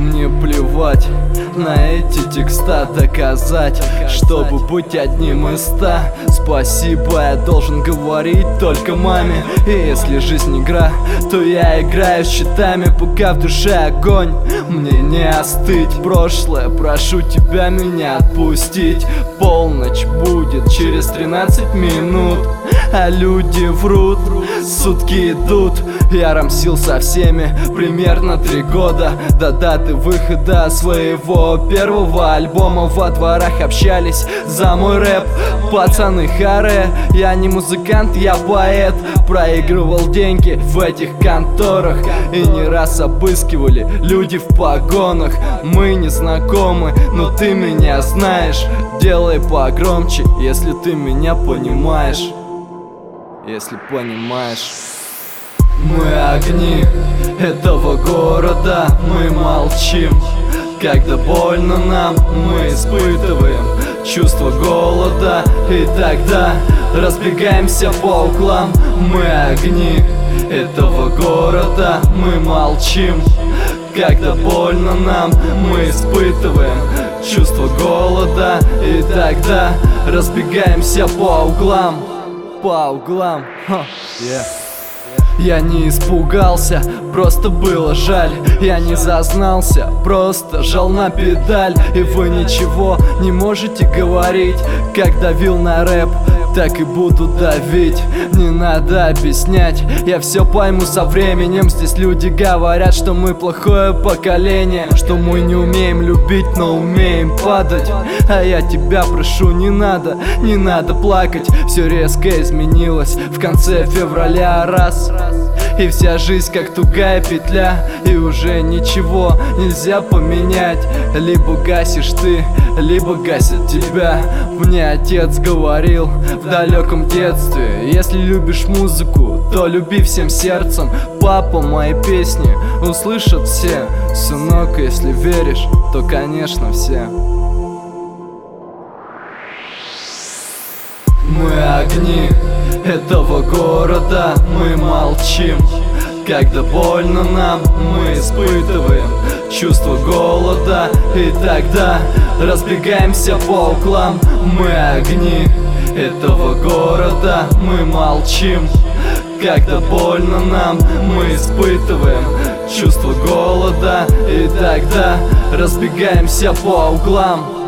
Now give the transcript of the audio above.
Мне плевать на эти текста, доказать, чтобы быть одним из 100. Спасибо я должен говорить только маме. И если жизнь игра, то я играю с щитами, пока в душе огонь. Мне не остыть, прошлое, прошу тебя меня отпустить. Полночь будет через 13 минут, а люди врут, сутки идут. Я рамсил со всеми примерно 3 года до даты выхода своего первого альбома. Во дворах общались за мой рэп пацаны харе. Я не музыкант, я поэт. Проигрывал деньги в этих конторах, и не раз обыскивали люди в погонах. Мы не знакомы, но ты меня знаешь. Делай погромче, если ты меня понимаешь. Если понимаешь. Мы огни этого города, мы молчим. Когда больно нам, мы испытываем чувство голода, и тогда разбегаемся по углам. Мы огни этого города, мы молчим. Когда больно нам, мы испытываем чувство голода, и тогда разбегаемся по углам. По углам. Я не испугался, просто было жаль. Я не зазнался, просто жал на педаль. И вы ничего не можете говорить. Как давил на рэп, так и буду давить. Не надо объяснять, я все пойму со временем. Здесь люди говорят, что мы плохое поколение, что мы не умеем любить, но умеем падать. А я тебя прошу, не надо плакать. Все резко изменилось в конце февраля раз, и вся жизнь как тугая петля, и уже ничего нельзя поменять. Либо гасишь ты, либо гасят тебя. Мне отец говорил в далеком детстве: если любишь музыку, то люби всем сердцем. Папа, мои песни услышат все. Сынок, если веришь, то конечно все. Мы огни этого города, мы молчим. Когда больно нам, мы испытываем чувство голода, и тогда разбегаемся по углам. Мы огни этого города, мы молчим. Когда больно нам, мы испытываем чувство голода, и тогда разбегаемся по углам.